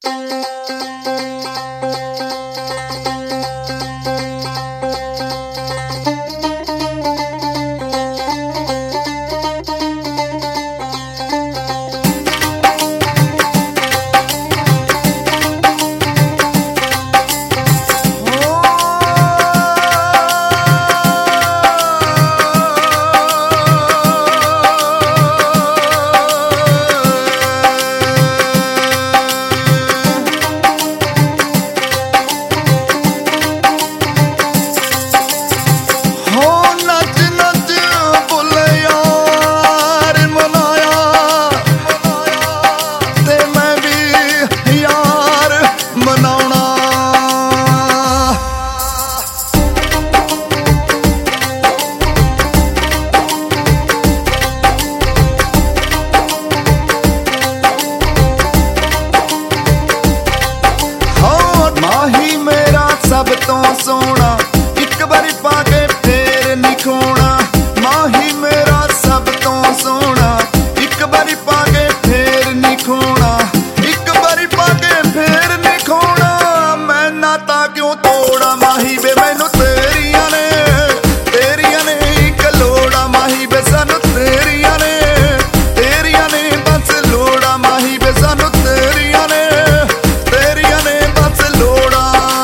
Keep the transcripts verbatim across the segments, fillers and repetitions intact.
सब तो सोना एक बारी पाके फेर नहीं खोना। माही मेरा सब तो सोना एक बारी पाके फेर नहीं खोना। एक बारी पाके फेर नहीं खोना। मैं नाता क्यों तोड़ा माही बे मैनू तेरिया ने तेरिया ने एक लोड़ा। माही बे सानू तेरिया ने तेरिया ने बस लोड़ा। माही बे सानू तेरिया ने तेरिया ने बस लोड़ा।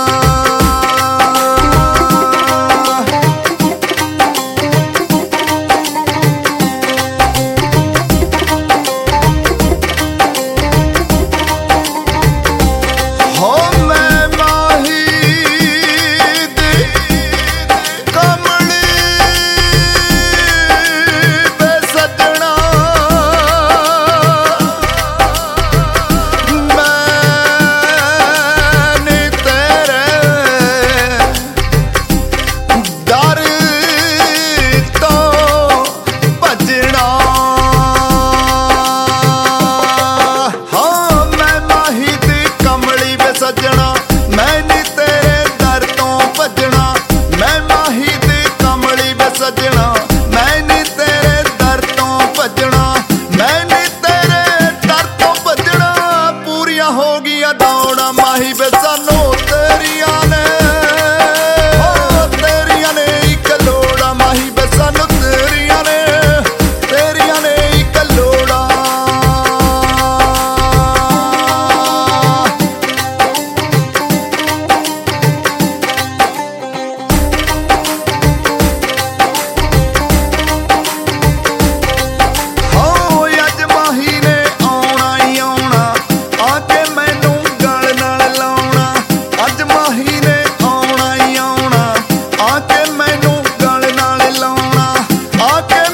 सजना मैं नी तेरे दर तो भजना। मैं माही दी कमली वे सजना मैं नी तेरे दर तो भजना। मैं नी तेरे दर तो भजना। पूरियां हो गया दौड़ा माही वे सानू तेरिया ने तेरिया ने एक लोड़ा। माही वे सानू तेरिया ने तेरिया ने एक लोड़ा।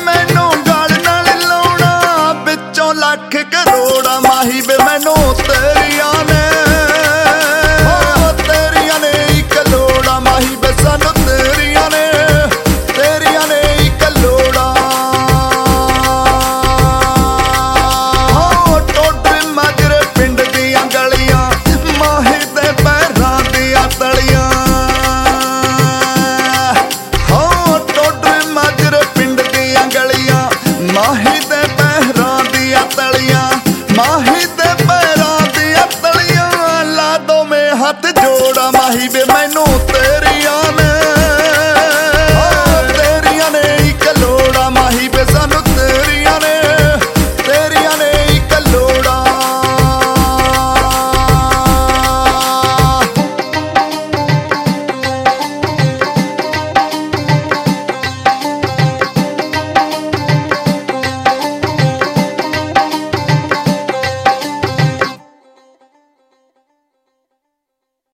लख करोड़ा माही बे मैनू तेरे